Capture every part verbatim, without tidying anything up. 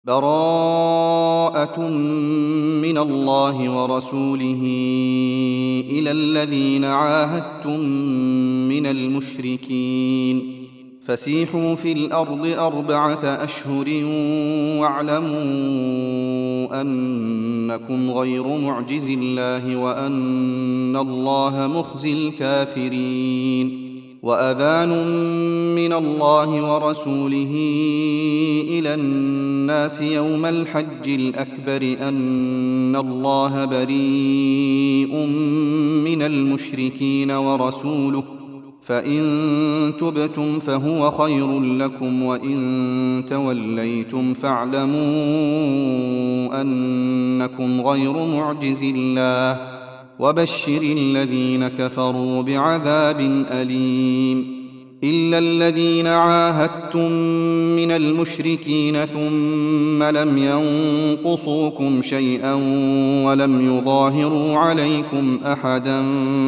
براءة من الله ورسوله إلى الذين عاهدتم من المشركين فسيحوا في الأرض أربعة أشهر واعلموا أنكم غير معجز الله وأن الله مخزي الكافرين وأذان من الله ورسوله إلى الناس يوم الحج الأكبر أن الله بريء من المشركين ورسوله فإن تبتم فهو خير لكم وإن توليتم فاعلموا أنكم غير معجز الله وبشر الذين كفروا بعذاب أليم إلا الذين عاهدتم من المشركين ثم لم ينقصوكم شيئا ولم يظاهروا عليكم أحدا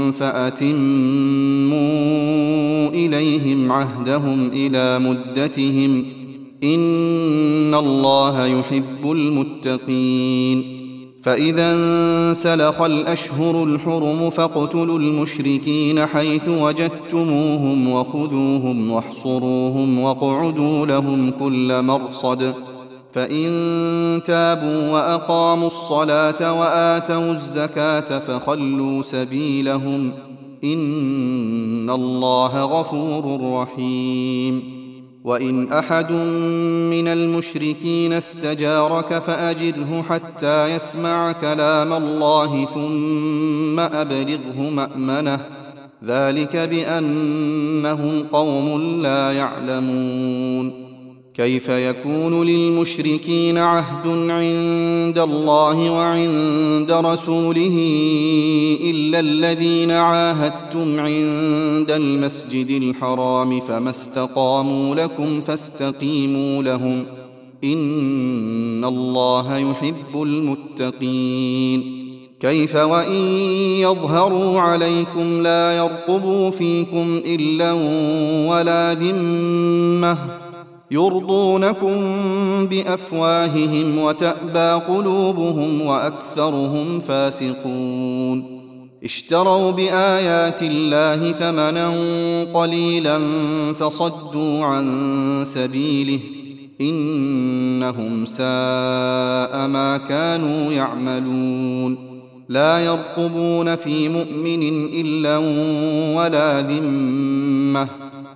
فأتموا إليهم عهدهم إلى مدتهم إن الله يحب المتقين فإذا انسلخ الأشهر الحرم فاقتلوا المشركين حيث وجدتموهم وخذوهم واحصروهم واقعدوا لهم كل مرصد فإن تابوا وأقاموا الصلاة وآتوا الزكاة فخلوا سبيلهم إن الله غفور رحيم وإن أحد من المشركين استجارك فأجره حتى يسمع كلام الله ثم أبلغه مأمنه ذلك بأنهم قوم لا يعلمون كيف يكون للمشركين عهد عند الله وعند رسوله إلا الذين عاهدتم عند المسجد الحرام فما استقاموا لكم فاستقيموا لهم إن الله يحب المتقين كيف وإن يظهروا عليكم لا يرقبوا فيكم إلا ولا ذمة يرضونكم بأفواههم وتأبى قلوبهم وأكثرهم فاسقون اشتروا بآيات الله ثمنا قليلا فصدوا عن سبيله إنهم ساء ما كانوا يعملون لا يرقبون في مؤمن إلا ولا ذمة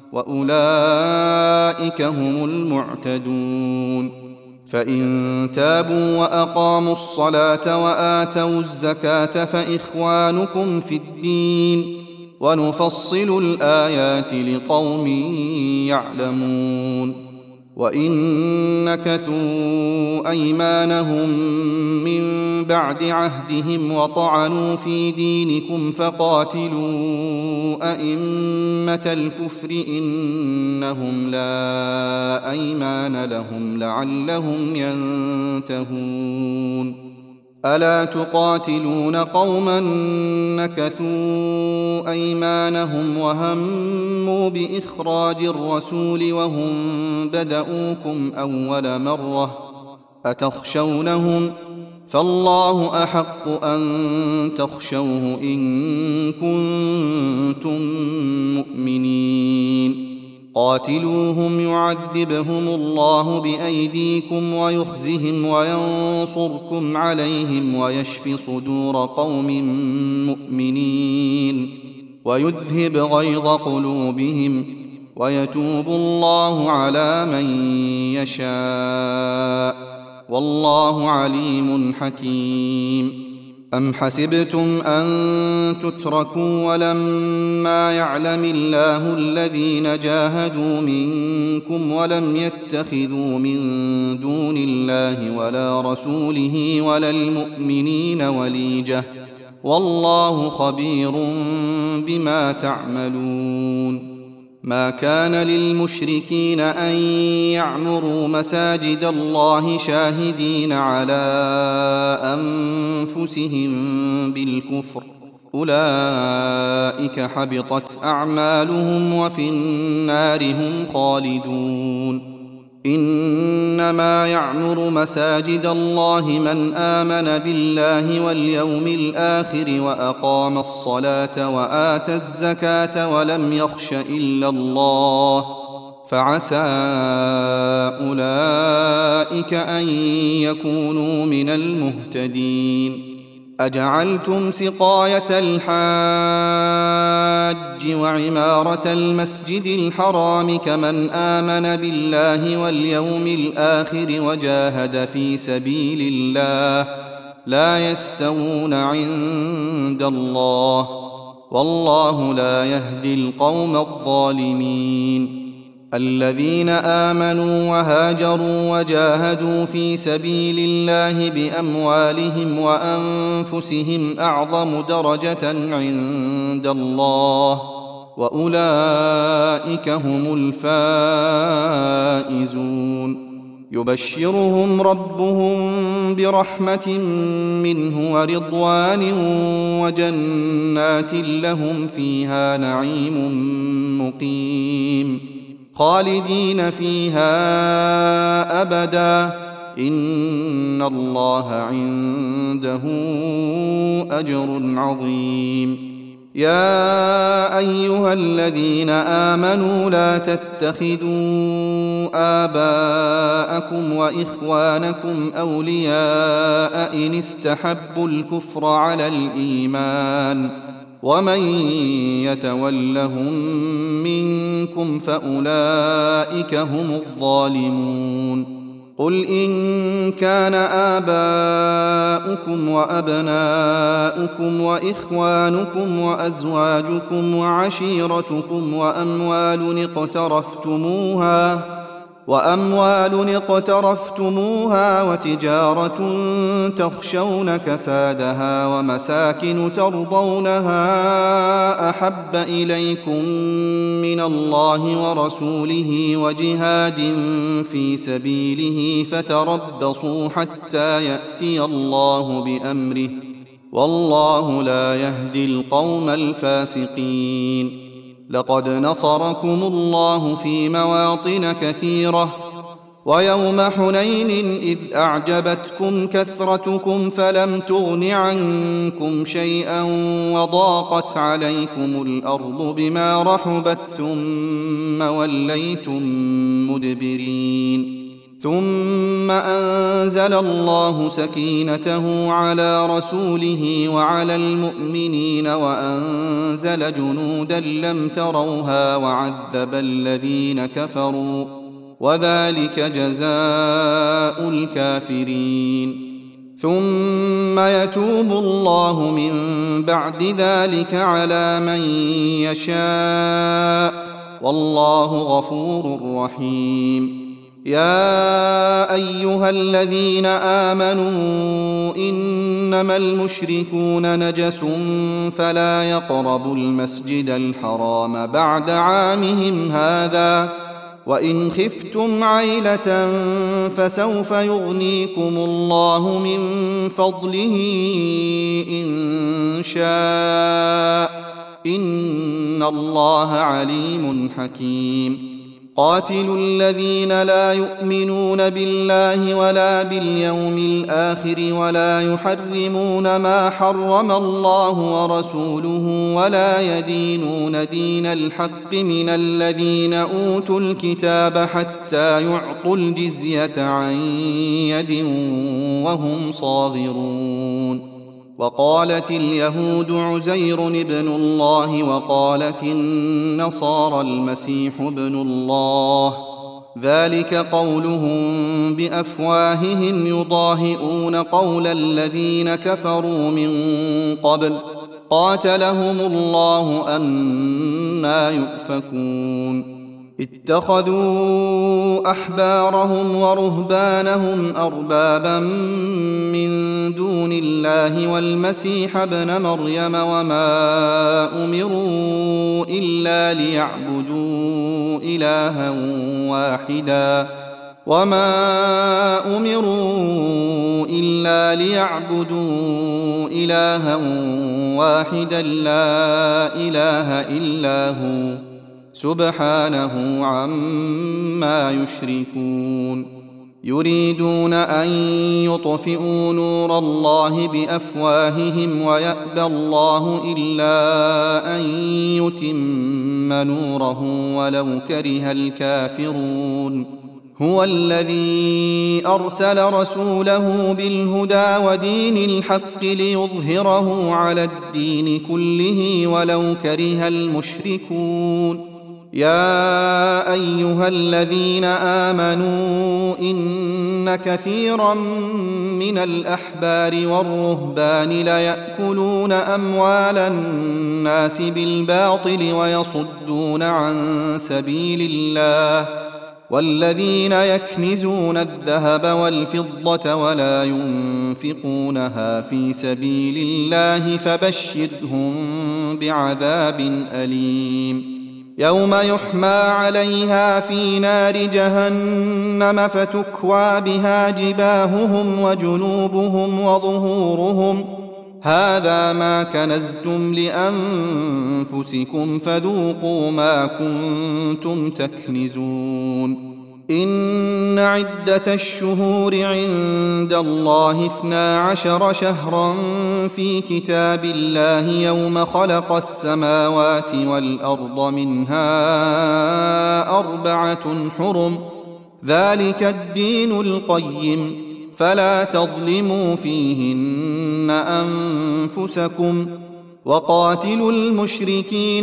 وأولئك هم المعتدون فإن تابوا وأقاموا الصلاة وآتوا الزكاة فإخوانكم في الدين ونفصل الآيات لقوم يعلمون وإن نكثوا أيمانهم من بعد عهدهم وطعنوا في دينكم فقاتلوا أئمة الكفر إنهم لا أيمان لهم لعلهم ينتهون ألا تقاتلون قوما نكثوا أيمانهم وهموا بإخراج الرسول وهم بدؤوكم أول مرة أتخشونهم فالله أحق أن تخشوه إن كنتم مؤمنين قاتلوهم يعذبهم الله بأيديكم ويخزهم وينصركم عليهم ويشف صدور قوم مؤمنين ويذهب غيظ قلوبهم ويتوب الله على من يشاء والله عليم حكيم أم حسبتم أن تتركوا ولما يعلم الله الذين جاهدوا منكم ولم يتخذوا من دون الله ولا رسوله ولا المؤمنين وليجة والله خبير بما تعملون ما كان للمشركين أن يعمروا مساجد الله شاهدين على أنفسهم بالكفر أولئك حبطت أعمالهم وفي النار هم خالدون إنما يعمر مساجد الله من آمن بالله واليوم الآخر وأقام الصلاة وآتى الزكاة ولم يخش إلا الله فعسى أولئك أن يكونوا من المهتدين. أجعلتم سقاية الحاج وعمارة المسجد الحرام كمن آمن بالله واليوم الآخر وجاهد في سبيل الله لا يستوون عند الله والله لا يهدي القوم الظالمين. الذين آمنوا وهاجروا وجاهدوا في سبيل الله بأموالهم وأنفسهم أعظم درجة عند الله وأولئك هم الفائزون. يبشرهم ربهم برحمة منه ورضوان وجنات لهم فيها نعيم مقيم خالدين فيها أبدا إن الله عنده أجر عظيم. يا أيها الذين آمنوا لا تتخذوا آباءكم وإخوانكم أولياء إن استحبوا الكفر على الإيمان ومن يتولهم منكم فأولئك هم الظالمون. قل إن كان آباؤكم وأبناؤكم وإخوانكم وأزواجكم وعشيرتكم وأموال اقترفتموها وأموال اقترفتموها وتجارة تخشون كسادها ومساكن ترضونها أحب إليكم من الله ورسوله وجهاد في سبيله فتربصوا حتى يأتي الله بأمره والله لا يهدي القوم الفاسقين. لقد نصركم الله في مواطن كثيرة ويوم حنين إذ أعجبتكم كثرتكم فلم تغن عنكم شيئا وضاقت عليكم الأرض بما رحبت ثم وليتم مدبرين. ثم أنزل الله سكينته على رسوله وعلى المؤمنين وأنزل جنودا لم تروها وعذب الذين كفروا وذلك جزاء الكافرين. ثم يتوب الله من بعد ذلك على من يشاء والله غفور رحيم. يا أيها الذين آمنوا إنما المشركون نجس فلا يقربوا المسجد الحرام بعد عامهم هذا وإن خفتم عيلة فسوف يغنيكم الله من فضله إن شاء إن الله عليم حكيم. قاتلوا الذين لا يؤمنون بالله ولا باليوم الآخر ولا يحرمون ما حرم الله ورسوله ولا يدينون دين الحق من الذين أوتوا الكتاب حتى يعطوا الجزية عن يد وهم صاغرون. وقالت اليهود عزير ابن الله وقالت النصارى المسيح ابن الله ذلك قولهم بأفواههم يضاهئون قول الذين كفروا من قبل قاتلهم الله أنى يؤفكون. اتخذوا أحبارهم ورهبانهم أربابا من دون الله والمسيح ابن مريم وما أمروا إلا ليعبدوا إلها واحدا وما أمروا إلا ليعبدوا إلها واحدا لا إله إلا هو سبحانه عما يشركون يريدون أن يطفئوا نور الله بأفواههم ويأبى الله إلا أن يتم نوره ولو كره الكافرون هو الذي أرسل رسوله بالهدى ودين الحق ليظهره على الدين كله ولو كره المشركون يا أيها الذين آمنوا إن كثيرا من الأحبار والرهبان ليأكلون أموال الناس بالباطل ويصدون عن سبيل الله والذين يكنزون الذهب والفضة ولا ينفقونها في سبيل الله فبشرهم بعذاب أليم يوم يحمى عليها في نار جهنم فتكوى بها جباههم وجنوبهم وظهورهم هذا ما كنزتم لأنفسكم فذوقوا ما كنتم تكنزون إن عدة الشهور عند الله اثنا عشر شهرا في كتاب الله يوم خلق السماوات والأرض منها أربعة حرم ذلك الدين القيم فلا تظلموا فيهن أنفسكم وقاتلوا المشركين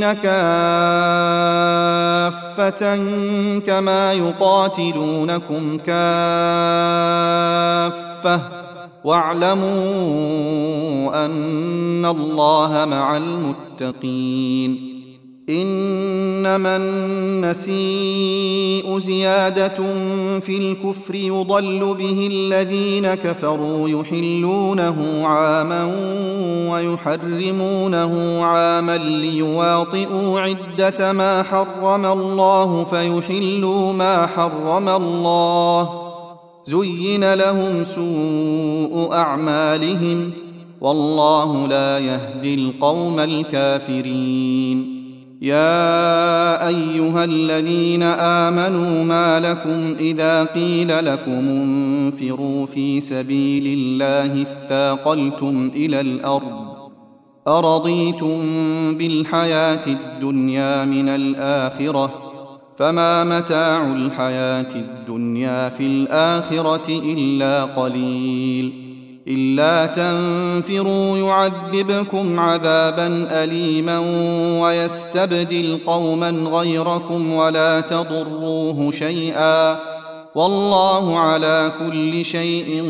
كافة كما يقاتلونكم كافة واعلموا أن الله مع المتقين إنما النسيء زيادة في الكفر يضل به الذين كفروا يحلونه عاما ويحرمونه عاما ليواطئوا عدة ما حرم الله فيحلوا ما حرم الله زين لهم سوء أعمالهم والله لا يهدي القوم الكافرين يا أيها الذين آمنوا ما لكم إذا قيل لكم انفروا في سبيل الله اثاقلتم إلى الأرض أرضيتم بالحياة الدنيا من الآخرة فما متاع الحياة الدنيا في الآخرة إلا قليل إلا تنفروا يعذبكم عذابا أليما ويستبدل قوما غيركم ولا تضروه شيئا والله على كل شيء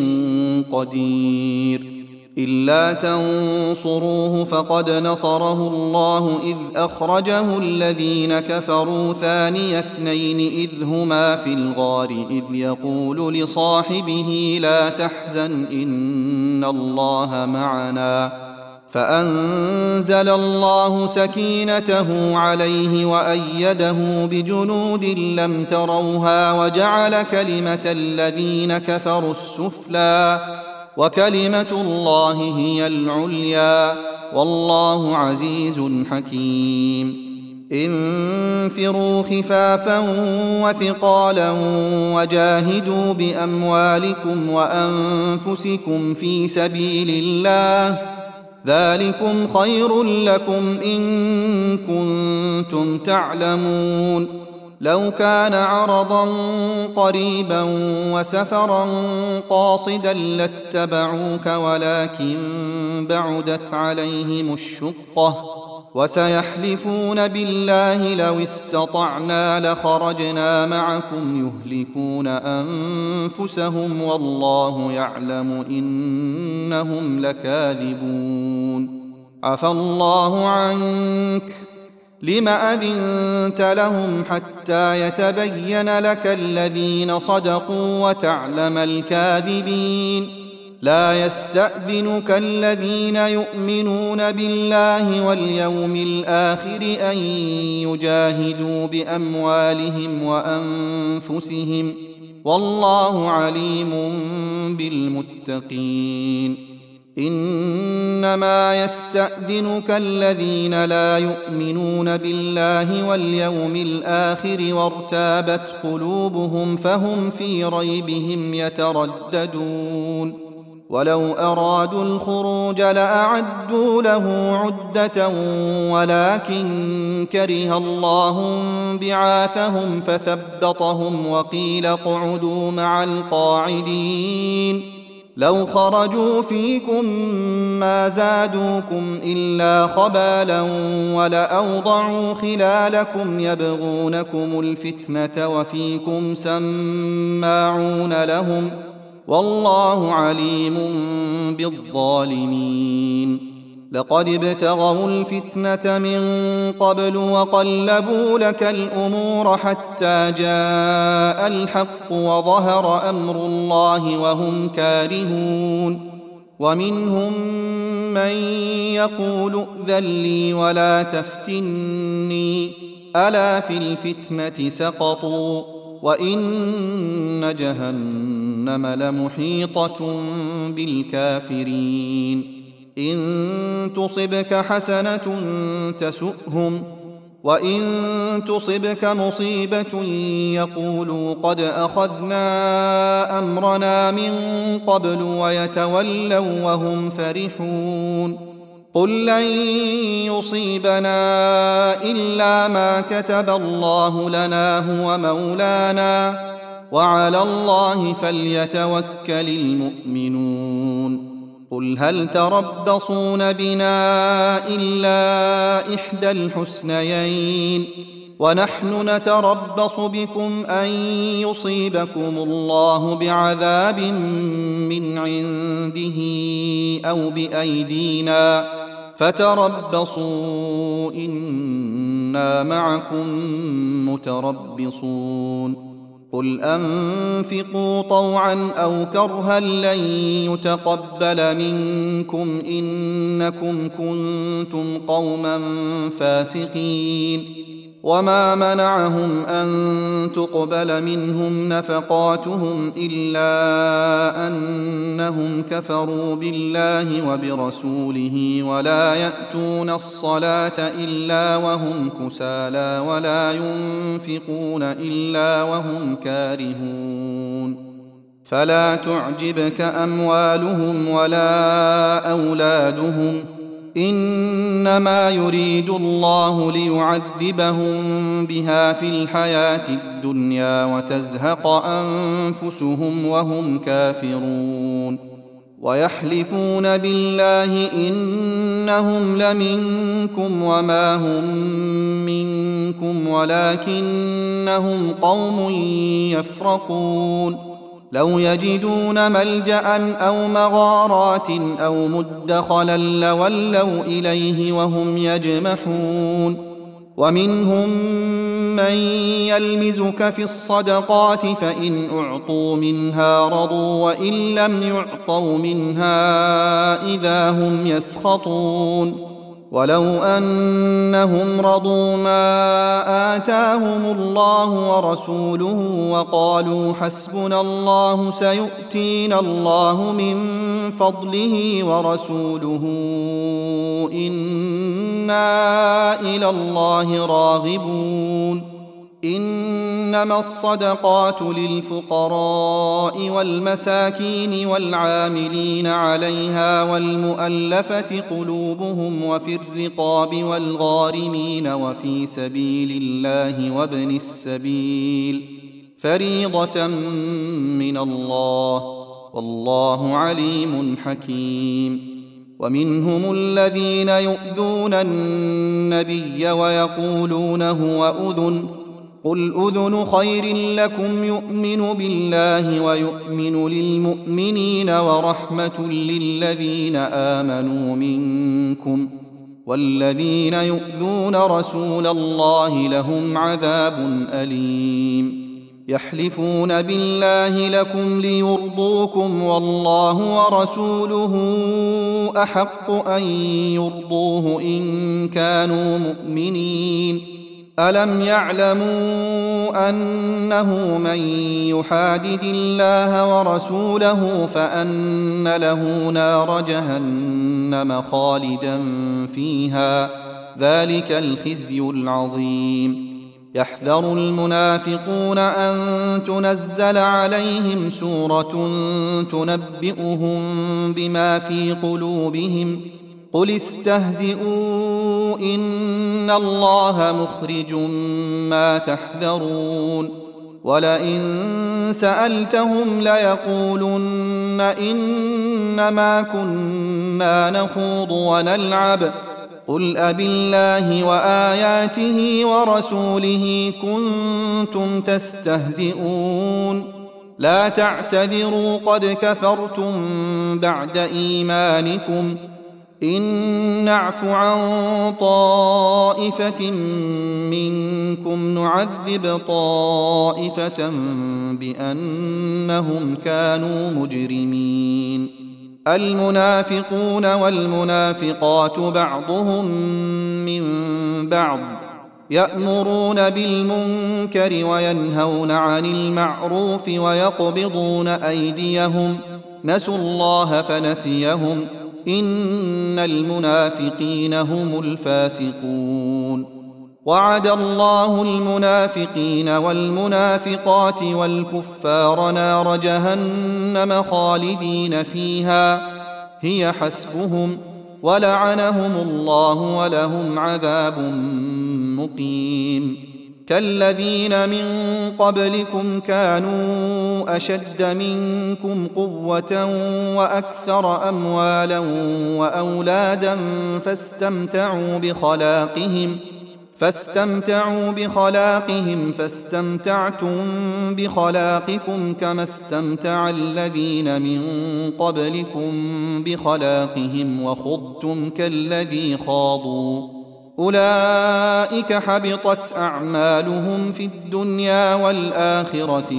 قدير إلا تنصروه فقد نصره الله إذ أخرجه الذين كفروا ثاني اثنين إذ هما في الغار إذ يقول لصاحبه لا تحزن إن الله معنا فأنزل الله سكينته عليه وأيده بجنود لم تروها وجعل كلمة الذين كفروا السفلى وكلمة الله هي العليا والله عزيز حكيم انفروا خفافا وثقالا وجاهدوا بأموالكم وأنفسكم في سبيل الله ذلكم خير لكم إن كنتم تعلمون لو كان عرضا قريبا وسفرا قاصدا لاتبعوك ولكن بعدت عليهم الشقة وسيحلفون بالله لو استطعنا لخرجنا معكم يهلكون أنفسهم والله يعلم إنهم لكاذبون عفى الله عنك لم أذنت لهم حتى يتبين لك الذين صدقوا وتعلم الكاذبين لا يستأذنك الذين يؤمنون بالله واليوم الآخر أن يجاهدوا بأموالهم وأنفسهم والله عليم بالمتقين إنما يستأذنك الذين لا يؤمنون بالله واليوم الآخر وارتابت قلوبهم فهم في ريبهم يترددون ولو أرادوا الخروج لأعدوا له عدة ولكن كره الله بعاثهم فثبطهم وقيل اقعدوا مع القاعدين لو خرجوا فيكم ما زادوكم إلا خبالا ولأوضعوا خلالكم يبغونكم الفتنة وفيكم سماعون لهم والله عليم بالظالمين لقد ابتغوا الفتنة من قبل وقلبوا لك الأمور حتى جاء الحق وظهر أمر الله وهم كارهون ومنهم من يقول ائذن لي ولا تفتني ألا في الفتنة سقطوا وإن جهنم لمحيطة بالكافرين إن تصبك حسنة تسؤهم وإن تصبك مصيبة يقولوا قد أخذنا أمرنا من قبل ويتولوا وهم فرحون قل لن يصيبنا إلا ما كتب الله لنا هو مولانا وعلى الله فليتوكل المؤمنون قل هل تربصون بنا إلا إحدى الحسنيين ونحن نتربص بكم أن يصيبكم الله بعذاب من عنده أو بأيدينا فتربصوا إنا معكم متربصون قل أنفقوا طوعا أو كرها لن يتقبل منكم إنكم كنتم قوما فاسقين وما منعهم أن تقبل منهم نفقاتهم إلا أنهم كفروا بالله وبرسوله ولا يأتون الصلاة إلا وهم كسالى ولا ينفقون إلا وهم كارهون فلا تعجبك أموالهم ولا أولادهم إنما يريد الله ليعذبهم بها في الحياة الدنيا وتزهق أنفسهم وهم كافرون ويحلفون بالله إنهم لمنكم وما هم منكم ولكنهم قوم يفرقون لو يجدون ملجأ أو مغارات أو مدخلا لولوا إليه وهم يجمحون ومنهم من يلمزك في الصدقات فإن أعطوا منها رضوا وإن لم يعطوا منها إذا هم يسخطون ولو أنهم رضوا ما آتاهم الله ورسوله وقالوا حسبنا الله سيؤتينا الله من فضله ورسوله إنا إلى الله راغبون إنما الصدقات للفقراء والمساكين والعاملين عليها والمؤلفة قلوبهم وفي الرقاب والغارمين وفي سبيل الله وابن السبيل فريضة من الله والله عليم حكيم ومنهم الذين يؤذون النبي ويقولون هو أذن قل أذن خير لكم يؤمن بالله ويؤمن للمؤمنين ورحمة للذين آمنوا منكم والذين يؤذون رسول الله لهم عذاب أليم يحلفون بالله لكم ليرضوكم والله ورسوله أحق أن يرضوه إن كانوا مؤمنين ألم يعلموا أنه من يحادد الله ورسوله فأن له نار جهنم خالدا فيها ذلك الخزي العظيم. يحذر المنافقون أن تنزل عليهم سورة تنبئهم بما في قلوبهم قل استهزئوا إن الله مخرج ما تحذرون ولئن سألتهم ليقولن إنما كنا نخوض ونلعب قل أبالله وآياته ورسوله كنتم تستهزئون لا تعتذروا قد كفرتم بعد إيمانكم إن نعف عن طائفة منكم نعذب طائفة بأنهم كانوا مجرمين. المنافقون والمنافقات بعضهم من بعض يأمرون بالمنكر وينهون عن المعروف ويقبضون أيديهم نسوا الله فنسيهم إن المنافقين هم الفاسقون. وعد الله المنافقين والمنافقات والكفار نار جهنم خالدين فيها هي حسبهم ولعنهم الله ولهم عذاب مقيم. كالذين من قبلكم كانوا أشد منكم قوة وأكثر أموالا وأولادا فاستمتعوا بخلاقهم فاستمتعوا بخلاقهم فاستمتعتم بخلاقكم كما استمتع الذين من قبلكم بخلاقهم وخضتم كالذي خاضوا أولئك حبطت أعمالهم في الدنيا والآخرة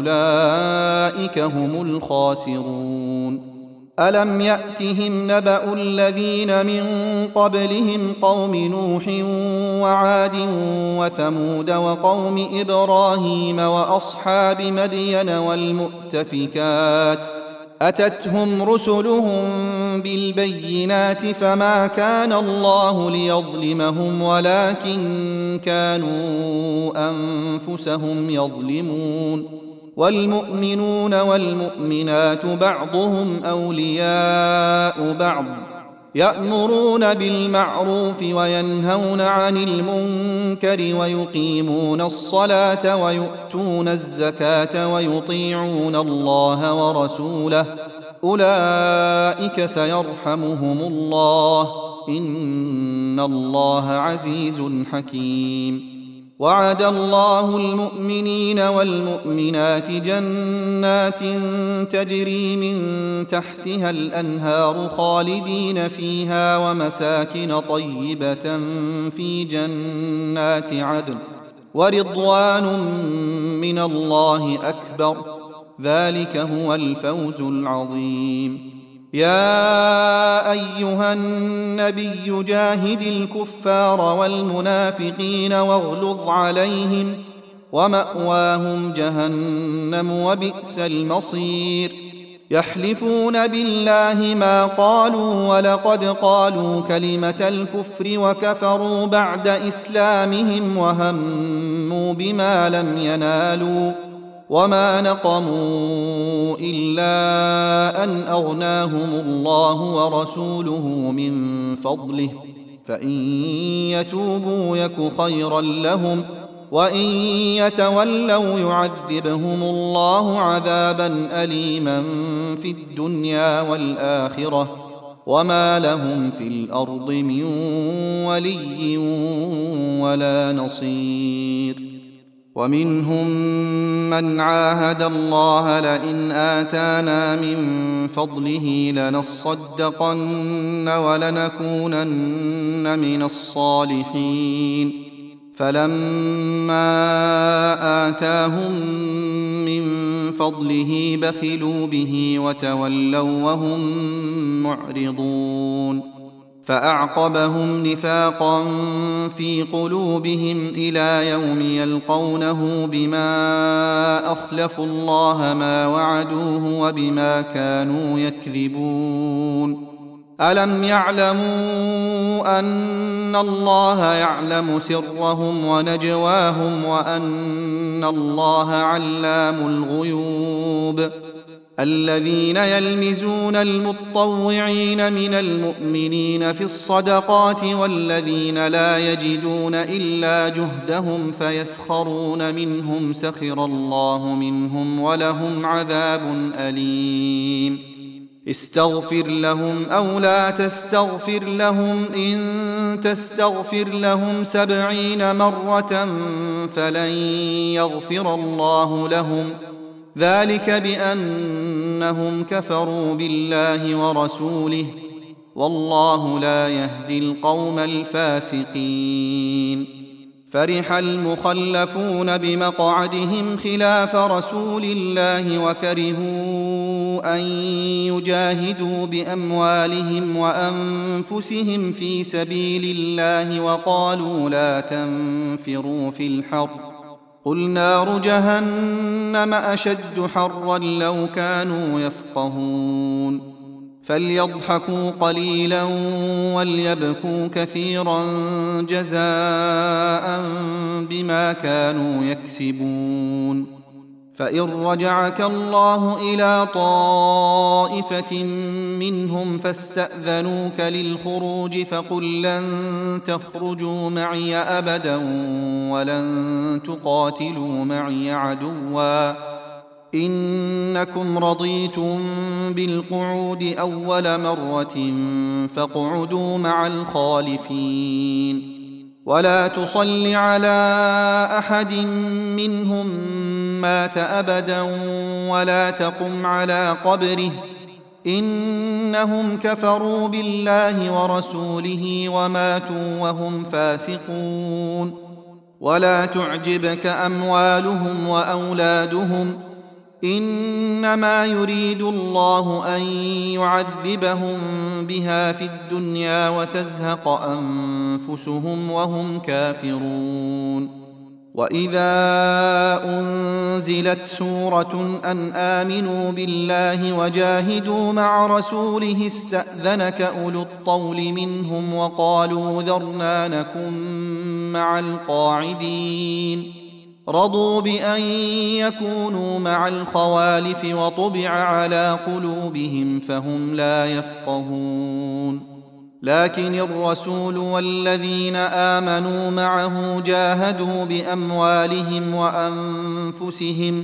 وأولئك هم الخاسرون. ألم يأتهم نبأ الذين من قبلهم قوم نوح وعاد وثمود وقوم إبراهيم وأصحاب مدين والمؤتفكات أتتهم رسلهم بالبينات فما كان الله ليظلمهم ولكن كانوا أنفسهم يظلمون. والمؤمنون والمؤمنات بعضهم أولياء بعض يأمرون بالمعروف وينهون عن المنكر ويقيمون الصلاة ويؤتون الزكاة ويطيعون الله ورسوله أولئك سيرحمهم الله إن الله عزيز حكيم. وعد الله المؤمنين والمؤمنات جنات تجري من تحتها الأنهار خالدين فيها ومساكن طيبة في جنات عدن ورضوان من الله أكبر ذلك هو الفوز العظيم. يا أيها النبي جاهد الكفار والمنافقين واغلظ عليهم ومأواهم جهنم وبئس المصير. يحلفون بالله ما قالوا ولقد قالوا كلمة الكفر وكفروا بعد إسلامهم وهموا بما لم ينالوا وما نقموا إلا أن أغناهم الله ورسوله من فضله فإن يتوبوا يك خيرا لهم وإن يتولوا يعذبهم الله عذابا أليما في الدنيا والآخرة وما لهم في الأرض من ولي ولا نصير. ومنهم من عاهد الله لئن آتانا من فضله لنصدقن ولنكونن من الصالحين فلما آتاهم من فضله بخلوا به وتولوا وهم معرضون. فأعقبهم نفاقا في قلوبهم إلى يوم يلقونه بما أخلفوا الله ما وعدوه وبما كانوا يكذبون. ألم يعلموا أن الله يعلم سرهم ونجواهم وأن الله علام الغيوب؟ الذين يلمزون المطوعين من المؤمنين في الصدقات والذين لا يجدون إلا جهدهم فيسخرون منهم سخر الله منهم ولهم عذاب أليم. استغفر لهم أو لا تستغفر لهم إن تستغفر لهم سبعين مرة فلن يغفر الله لهم، ذلك بأنهم كفروا بالله ورسوله، والله لا يهدي القوم الفاسقين. فرح المخلفون بمقعدهم خلاف رسول الله وكرهوا أن يجاهدوا بأموالهم وأنفسهم في سبيل الله وقالوا لا تنفروا في الحر، قل نار جهنم أشد حرا لو كانوا يفقهون. فليضحكوا قليلا وليبكوا كثيرا جزاء بما كانوا يكسبون. فإن رجعك الله إلى طائفة منهم فاستأذنوك للخروج فقل لن تخرجوا معي أبدا ولن تقاتلوا معي عدوا إنكم رضيتم بالقعود أول مرة فاقعدوا مع الخالفين. ولا تصل على أحد منهم مات أبدا ولا تقم على قبره إنهم كفروا بالله ورسوله وماتوا وهم فاسقون. ولا تعجبك أموالهم وأولادهم إنما يريد الله أن يعذبهم بها في الدنيا وتزهق أنفسهم وهم كافرون. وإذا أنزلت سورة أن آمنوا بالله وجاهدوا مع رسوله استأذنك أولو الطول منهم وقالوا ذرنا نكن مع القاعدين، رضوا بأن يكونوا مع الخوالف وطبع على قلوبهم فهم لا يفقهون. لكن الرسول والذين آمنوا معه جاهدوا بأموالهم وأنفسهم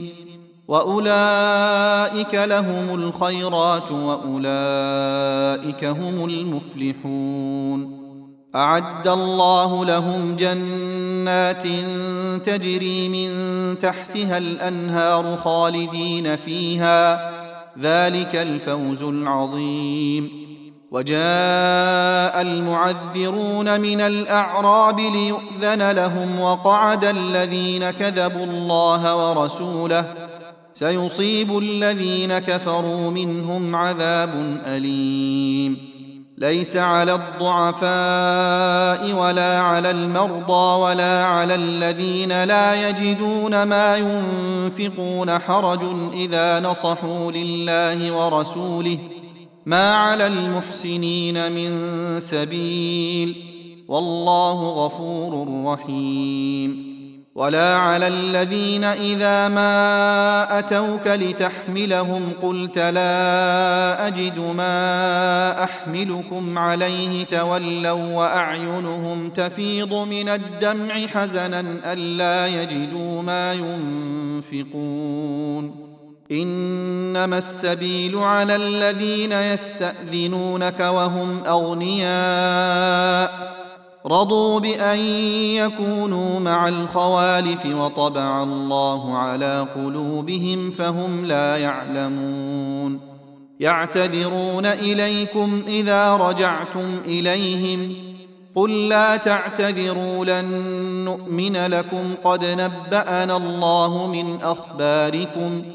وأولئك لهم الخيرات وأولئك هم المفلحون. أعد الله لهم جنات تجري من تحتها الأنهار خالدين فيها، ذلك الفوز العظيم. وجاء المعذرون من الأعراب ليؤذن لهم وقعد الذين كذبوا الله ورسوله، سيصيب الذين كفروا منهم عذاب أليم. ليس على الضعفاء ولا على المرضى ولا على الذين لا يجدون ما ينفقون حرج إذا نصحوا لله ورسوله، ما على المحسنين من سبيل، والله غفور رحيم. ولا على الذين إذا ما أتوك لتحملهم قلت لا أجد ما أحملكم عليه تولوا وأعينهم تفيض من الدمع حزنا ألا يجدوا ما ينفقون. إنما السبيل على الذين يستأذنونك وهم أغنياء رضوا بأن يكونوا مع الخوالف وطبع الله على قلوبهم فهم لا يعلمون. يعتذرون إليكم إذا رجعتم إليهم قل لا تعتذروا لن نؤمن لكم قد نبأنا الله من أخباركم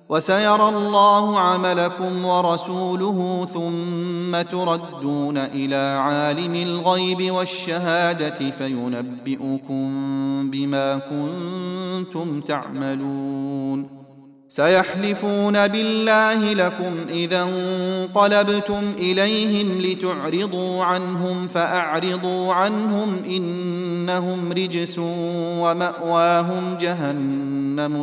وسيرى الله عملكم ورسوله ثم تردون إلى عالم الغيب والشهادة فينبئكم بما كنتم تعملون. سيحلفون بالله لكم إذا انقلبتم إليهم لتعرضوا عنهم فأعرضوا عنهم إنهم رجس ومأواهم جهنم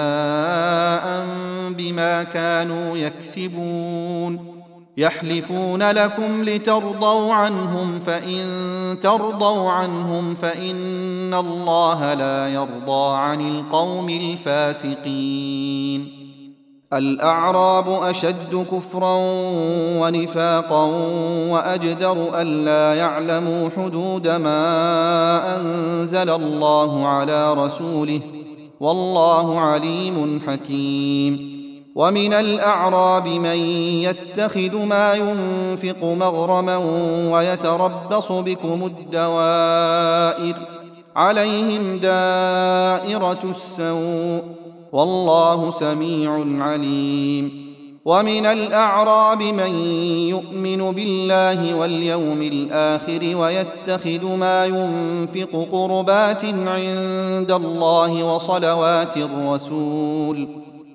جزاء بما كانوا يكسبون. يحلفون لكم لترضوا عنهم فإن ترضوا عنهم فإن الله لا يرضى عن القوم الفاسقين. الأعراب أشد كفرا ونفاقا وأجدر ألا يعلموا حدود ما أنزل الله على رسوله والله عليم حكيم. ومن الأعراب من يتخذ ما ينفق مغرما ويتربص بكم الدوائر عليهم دائرة السوء والله سميع عليم. ومن الأعراب من يؤمن بالله واليوم الآخر ويتخذ ما ينفق قربات عند الله وصلوات الرسول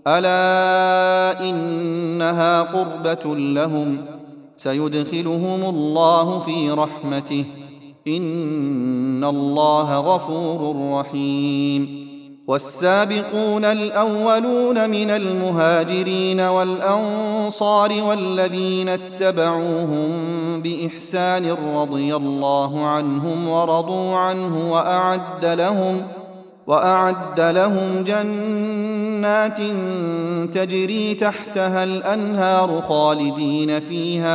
ألا إنها قربة لهم سيدخلهم الله في رحمته إن الله غفور رحيم. والسابقون الأولون من المهاجرين والأنصار والذين اتبعوهم بإحسان رضي الله عنهم ورضوا عنه وأعد لهم وأعد لهم جنات تجري تحتها الأنهار خالدين فيها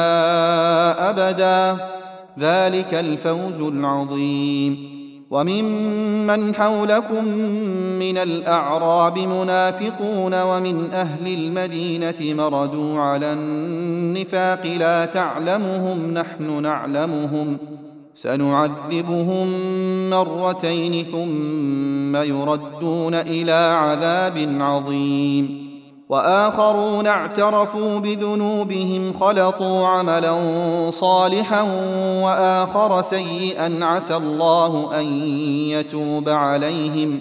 أبدا ذلك الفوز العظيم. وممن حولكم من الأعراب منافقون ومن أهل المدينة مردوا على النفاق لا تعلمهم نحن نعلمهم سنعذبهم مرتين ثم يردون إلى عذاب عظيم. وآخرون اعترفوا بذنوبهم خلطوا عملا صالحا وآخر سيئا عسى الله أن يتوب عليهم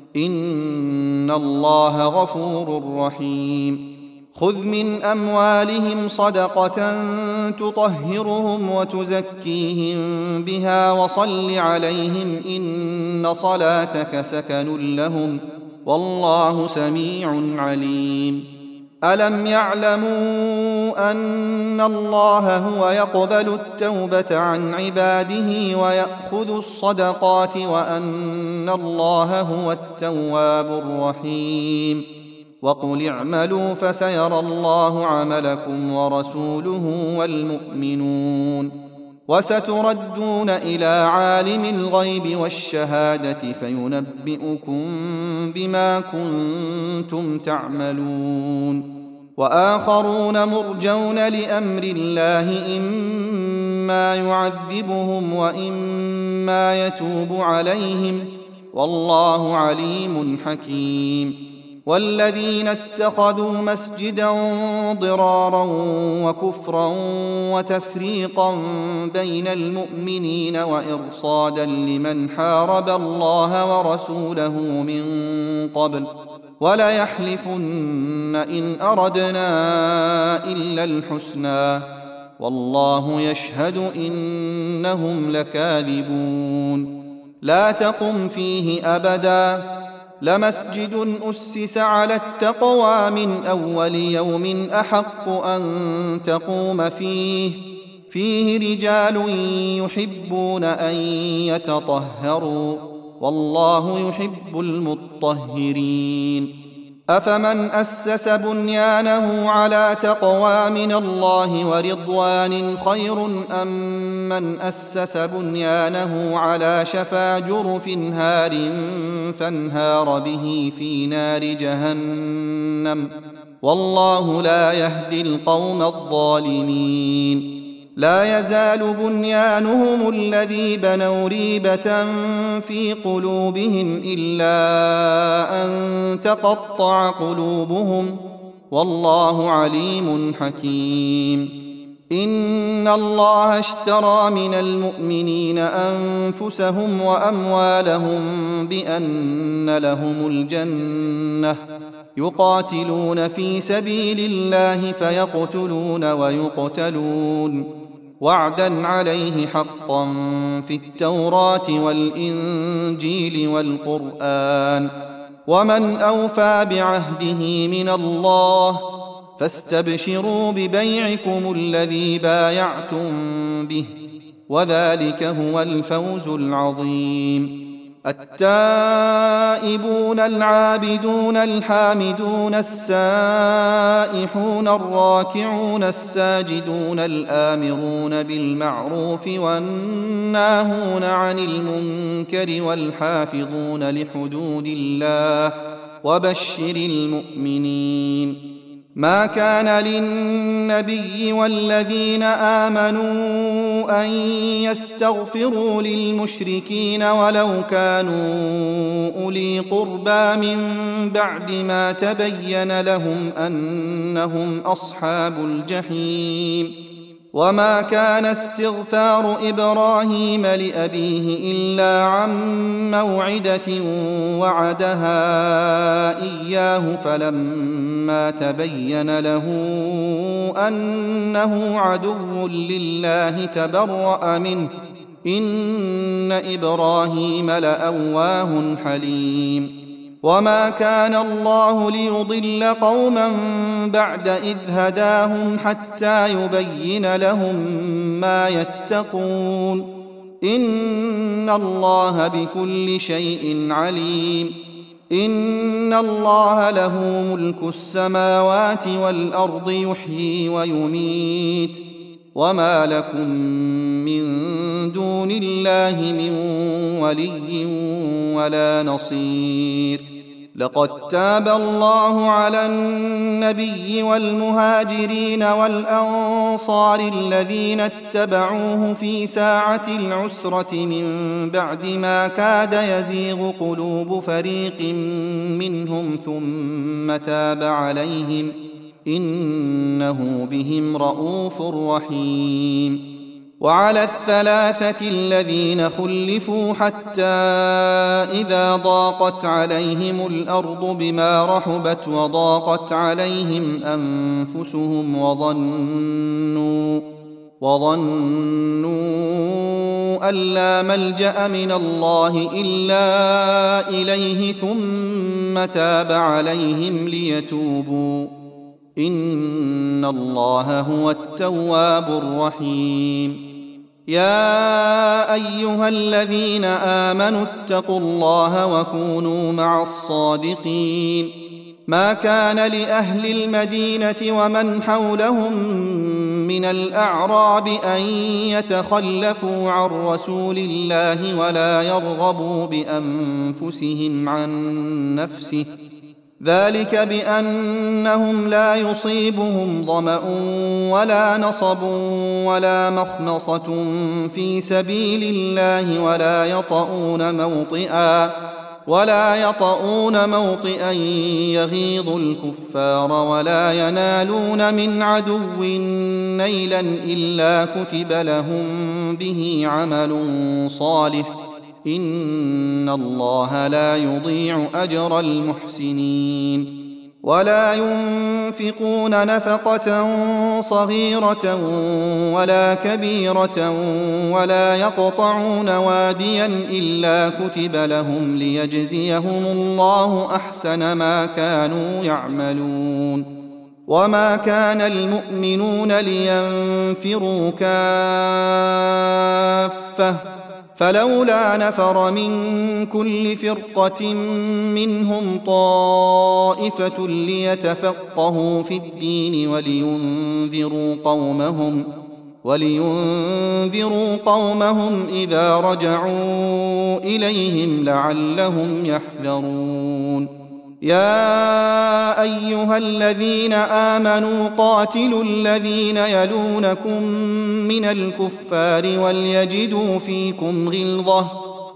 إن الله غفور رحيم. خذ من أموالهم صدقة تطهرهم وتزكيهم بها وصل عليهم إن صلاتك سكن لهم والله سميع عليم. ألم يعلموا أن الله هو يقبل التوبة عن عباده ويأخذ الصدقات وأن الله هو التواب الرحيم. وقل اعملوا فسيرى الله عملكم ورسوله والمؤمنون وستردون إلى عالم الغيب والشهادة فينبئكم بما كنتم تعملون. وآخرون مرجون لأمر الله إما يعذبهم وإما يتوب عليهم والله عليم حكيم. والذين اتخذوا مسجدا ضرارا وكفرا وتفريقا بين المؤمنين وإرصادا لمن حارب الله ورسوله من قبل وليحلفن إن أردنا إلا الحسنى والله يشهد إنهم لكاذبون. لا تقم فيه أبدا لمسجد أسس على التقوى من أول يوم أحق أن تقوم فيه فيه رجال يحبون أن يتطهروا والله يحب المطهرين. أفمن أسس بنيانه على تقوى من الله ورضوان خير أم من أسس بنيانه على شفا جرف هار فانهار به في نار جهنم والله لا يهدي القوم الظالمين. لا يزال بنيانهم الذي بنوا ريبة في قلوبهم إلا أن تقطع قلوبهم والله عليم حكيم. إن الله اشترى من المؤمنين أنفسهم وأموالهم بأن لهم الجنة يقاتلون في سبيل الله فيقتلون ويقتلون وعدا عليه حقا في التوراة والإنجيل والقرآن ومن أوفى بعهده من الله فاستبشروا ببيعكم الذي بايعتم به وذلك هو الفوز العظيم. التائبون العابدون الحامدون السائحون الراكعون الساجدون الآمرون بالمعروف والناهون عن المنكر والحافظون لحدود الله وبشر المؤمنين. ما كان للنبي والذين آمنوا أن يستغفروا للمشركين ولو كانوا أولي قربى من بعد ما تبين لهم أنهم أصحاب الجحيم. وما كان استغفار إبراهيم لأبيه إلا عن موعدة وعدها إياه فلما تبين له أنه عدو لله تبرأ منه إن إبراهيم لأواه حليم. وما كان الله ليضل قوما بعد إذ هداهم حتى يبين لهم ما يتقون إن الله بكل شيء عليم. إن الله له ملك السماوات والأرض يحيي ويميت وما لكم من دون الله من ولي ولا نصير. لقد تاب الله على النبي والمهاجرين والأنصار الذين اتبعوه في ساعة العسرة من بعد ما كاد يزيغ قلوب فريق منهم ثم تاب عليهم إنه بهم رءوف رحيم. وعلى الثلاثة الذين خلفوا حتى إذا ضاقت عليهم الأرض بما رحبت وضاقت عليهم أنفسهم وظنوا وظنوا أن لا ملجأ من الله إلا إليه ثم تاب عليهم ليتوبوا إن الله هو التواب الرحيم. يا أيها الذين آمنوا اتقوا الله وكونوا مع الصادقين. ما كان لأهل المدينة ومن حولهم من الأعراب أن يتخلفوا عن رسول الله ولا يرغبوا بأنفسهم عن نفسه ذلك بأنهم لا يصيبهم ظمأ ولا نصب ولا مخمصة في سبيل الله ولا يطؤون موطئا ولا يطؤون موطئا يغيظ الكفار ولا ينالون من عدو نيلا إلا كتب لهم به عمل صالح إن الله لا يضيع أجر المحسنين. ولا ينفقون نفقة صغيرة ولا كبيرة ولا يقطعون واديا إلا كتب لهم ليجزيهم الله أحسن ما كانوا يعملون. وما كان المؤمنون لينفروا كافة فلولا نفر من كل فرقة منهم طائفة ليتفقهوا في الدين ولينذروا قومهم ولينذروا قومهم إذا رجعوا إليهم لعلهم يحذرون. يا أيها الذين آمنوا قاتلوا الذين يلونكم من الكفار وليجدوا فيكم غلظة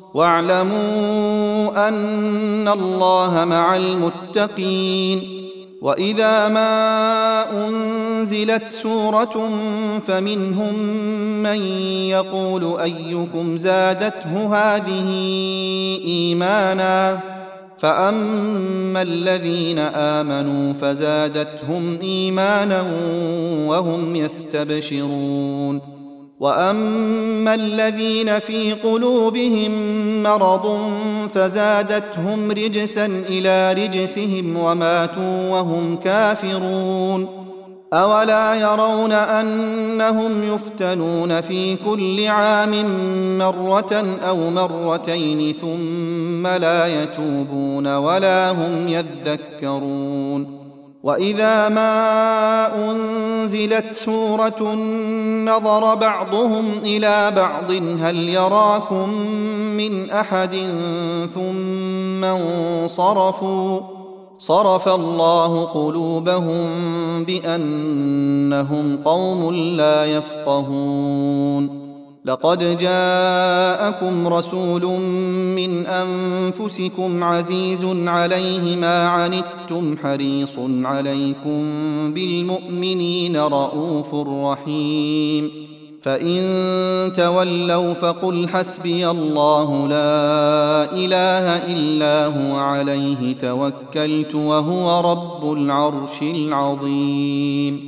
واعلموا أن الله مع المتقين. وإذا ما أنزلت سورة فمنهم من يقول أيكم زادته هذه إيمانا فأما الذين آمنوا فزادتهم إيمانا وهم يستبشرون وأما الذين في قلوبهم مرض فزادتهم رجسا إلى رجسهم وماتوا وهم كافرون أولا يرون أنهم يفتنون في كل عام مرة أو مرتين ثم لا يتوبون ولا هم يذكرون وإذا ما أنزلت سورة نظر بعضهم إلى بعض هل يراكم من أحد ثم انصرفوا صرف الله قلوبهم بأنهم قوم لا يفقهون لقد جاءكم رسول من أنفسكم عزيز عليه ما عنتم حريص عليكم بالمؤمنين رؤوف رحيم فإن تولوا فقل حسبي الله لا إله إلا هو عليه توكلت وهو رب العرش العظيم